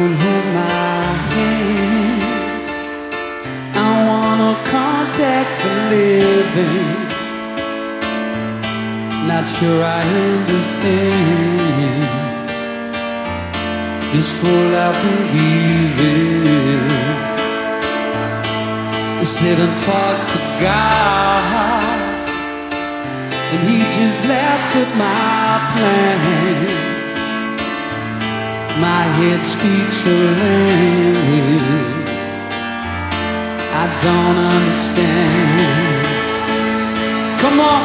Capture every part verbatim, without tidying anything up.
on, hold my hand. I wanna contact the living. Not sure I understand this role I've been given. I sit and talk to God, and He just laughs at my plan. My head speaks a language I don't understand. Come on.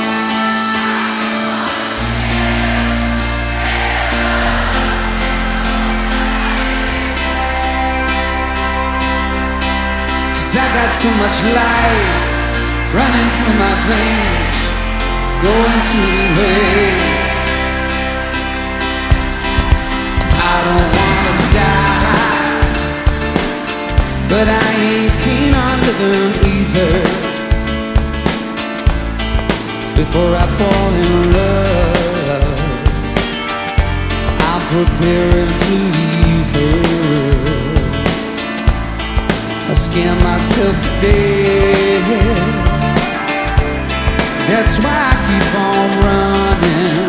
I got too much life running through my veins, going to waste. I don't wanna die, but I ain't keen on living either. Before I fall in love, I'm preparing to leave her. I scare myself to death. That's why I keep on running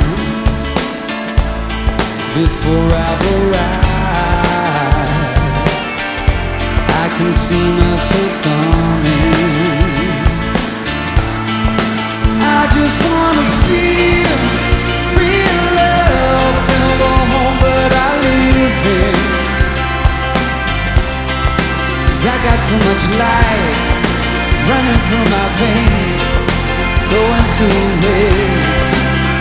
before I've arrived. I can see myself coming. I just wanna feel real love, feel the home that I live in. I got so much life running through my veins, going to waste.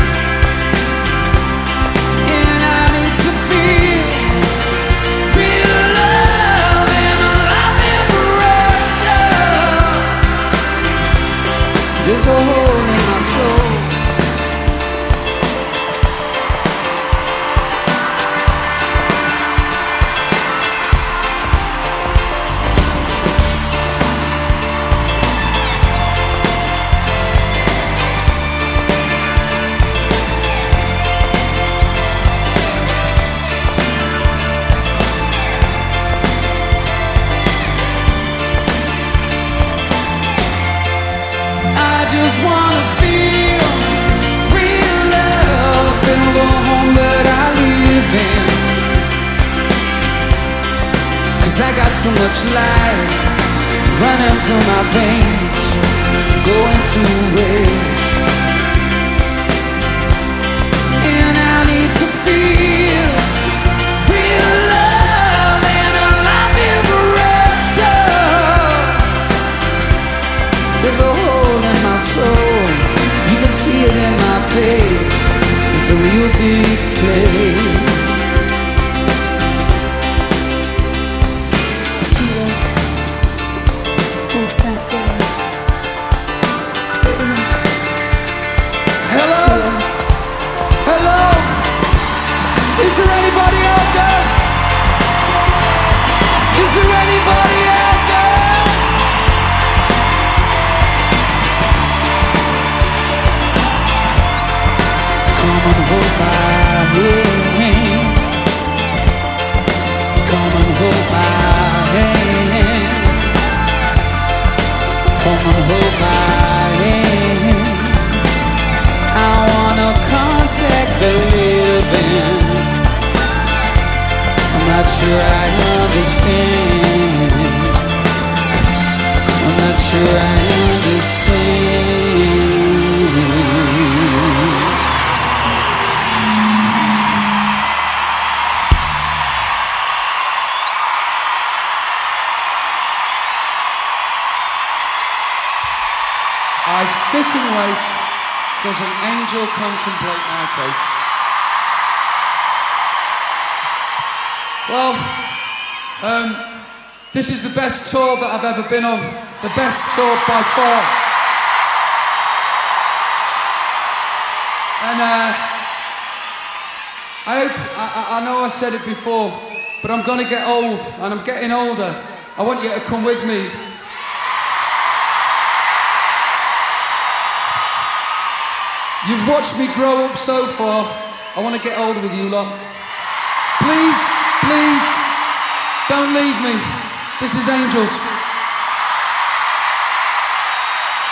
And I need to feel real love and a life ever after. There's a hole in my soul. Just wanna feel real love, feel the home that I live in. 'Cause I got so much life running through my veins, going to waste. And I need to feel real love and a life ever after. There's a hole in my soul, you can see it in my face. It's a real big place. Hello? Hello? Is there anybody out there? Is there anybody out there? Come and hold my hand. Come and hold my hand. Come and hold my hand. I wanna contact the living. I'm not sure I understand. I'm not sure I understand. I sit and wait, does an angel contemplate my fate? Well, um, this is the best tour that I've ever been on. The best tour by far. And uh, I hope, I, I know I said it before, but I'm gonna get old, and I'm getting older. I want you to come with me. You've watched me grow up so far. I want to get older with you lot. Please, please, Don't leave me. This is Angels.